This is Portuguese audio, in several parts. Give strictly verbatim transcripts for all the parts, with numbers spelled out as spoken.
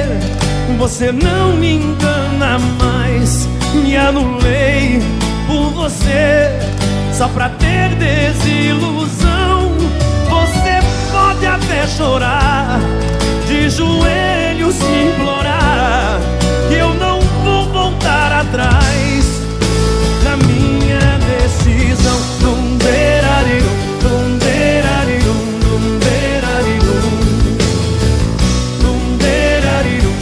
você não me engana mais. Me anulei por você, só pra ter desilusão. Você pode até chorar, de joelhos me implorar, que eu não vou voltar atrás da minha decisão. Dum derarilum, dum derarilum, dum derarilum, dum derarilum,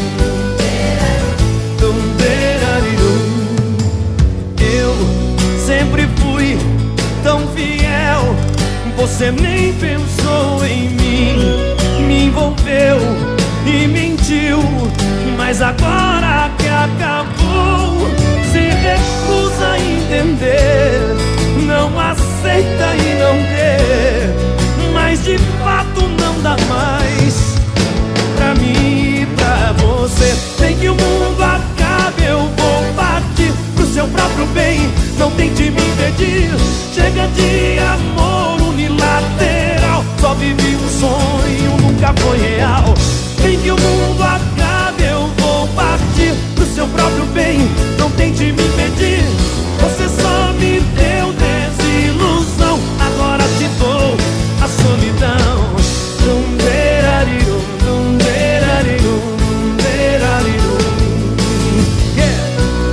dum derarilum. Eu sempre fui tão fiel, você nem pensou em mim, me envolveu e mentiu, mas agora que acabou, se recusa a entender, não aceita e não quer, mas de fato não dá mais pra mim e pra você. Tem que o mundo acabe, eu vou partir pro seu próprio bem, não tente me impedir. Chega de amor unilateral, só vivi um sonho, nunca foi real. Tem que o mundo acabe, eu vou partir pro seu próprio bem, não tente me impedir. Você só me deu desilusão, agora te dou a solidão. Dum derarilum, dum derarilum, dum derarilum. Yeah.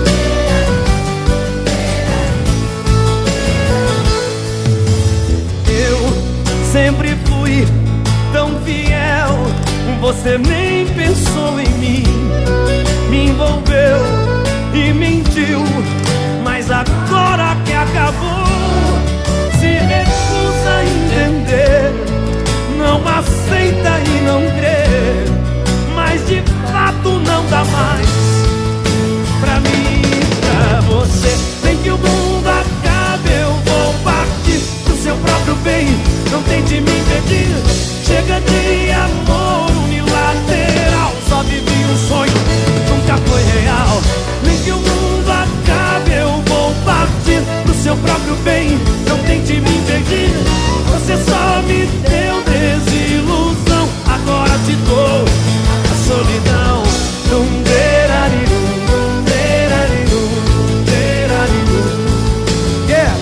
Eu sempre fui tão fiel, você nem pensou em mim, me envolveu e mentiu, mas agora que acabou, se recusa a entender, não aceita e não crê, mas de fato não dá mais pra mim e pra você. Tem que o mundo acabe, eu vou partir pro seu próprio bem, não tente me impedir. Chega de amor unilateral, só vivi um sonho, nunca foi real. Nem que o mundo acabe, eu vou partir pro seu próprio bem, não tente me impedir. Você só me deu desilusão, agora te dou a solidão. Dum derarilum, dum derarilum, dum derarilum. Yeah.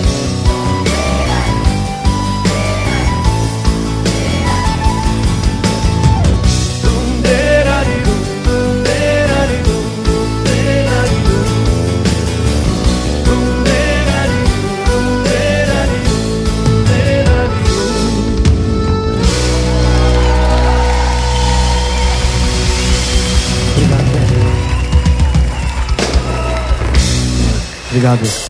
Obrigado.